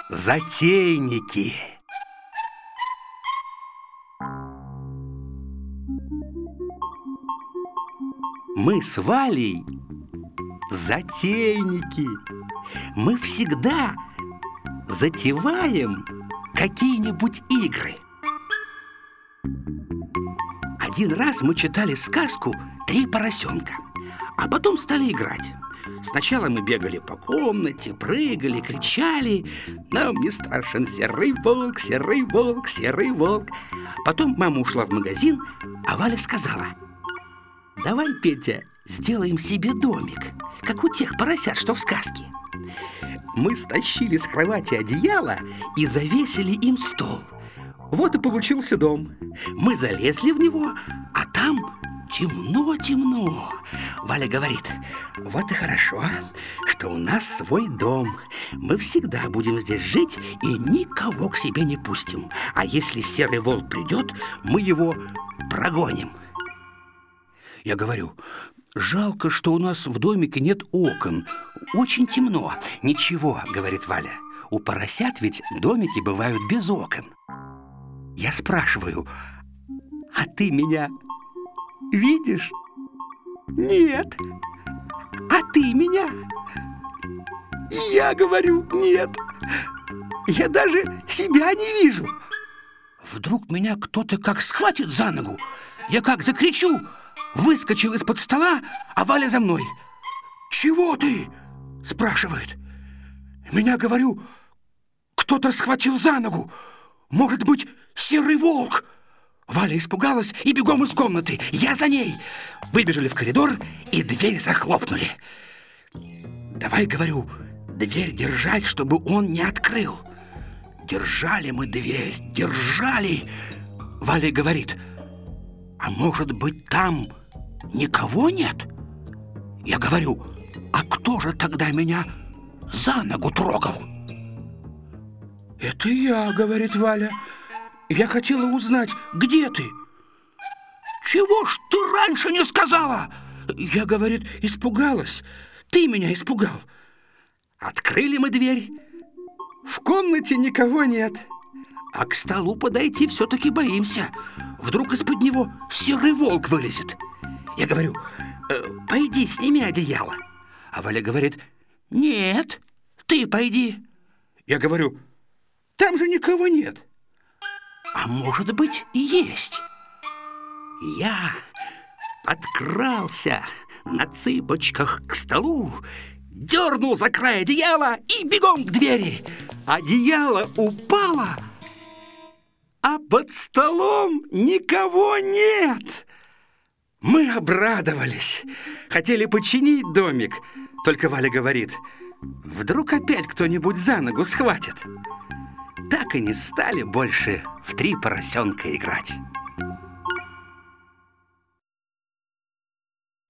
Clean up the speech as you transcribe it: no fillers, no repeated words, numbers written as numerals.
Затейники. Мы с Валей затейники. Мы всегда затеваем какие-нибудь игры. Один раз мы читали сказку «Три поросенка», а потом стали играть. Сначала мы бегали по комнате, прыгали, кричали: «Нам не страшен серый волк, серый волк, серый волк». Потом мама ушла в магазин, а Валя сказала: «Давай, Петя, сделаем себе домик, как у тех поросят, что в сказке». Мы стащили с кровати одеяло и завесили им стол. Вот и получился дом. Мы залезли в него, а там темно-темно. Валя говорит: «Вот и хорошо, что у нас свой дом. Мы всегда будем здесь жить и никого к себе не пустим. А если серый волк придет, мы его прогоним». Я говорю: «Жалко, что у нас в домике нет окон. Очень темно». «Ничего», — говорит Валя, «у поросят ведь домики бывают без окон». Я спрашиваю: «А ты меня видишь?» «Нет». «А ты меня?» Я говорю: «Нет. Я даже себя не вижу». Вдруг меня кто-то как схватит за ногу. Я как закричу, выскочил из-под стола, а Валя за мной. «Чего ты?» — спрашивает. Меня, говорю, кто-то схватил за ногу. Может быть, серый волк. Валя испугалась и бегом из комнаты. Я за ней. Выбежали в коридор и дверь захлопнули. «Давай, говорю, дверь держать, чтобы он не открыл». Держали мы дверь, держали. Валя говорит: «А может быть, там никого нет?» Я говорю: «А кто же тогда меня за ногу трогал?» «Это я», — говорит Валя. «Я хотела узнать, где ты». «Чего ж ты раньше не сказала?» Я, говорит, испугалась. Ты меня испугал. Открыли мы дверь. В комнате никого нет. А к столу подойти все-таки боимся. Вдруг из-под него серый волк вылезет. Я говорю: «Пойди, сними одеяло». А Валя говорит: «Нет, ты пойди». Я говорю: «Там же никого нет». А может быть, и есть. Я подкрался на цыпочках к столу, дернул за край одеяла и бегом к двери. Одеяло упало, а под столом никого нет. Мы обрадовались, хотели починить домик. Только Валя говорит: «Вдруг опять кто-нибудь за ногу схватит». Так и не стали больше в «Три поросенка» играть.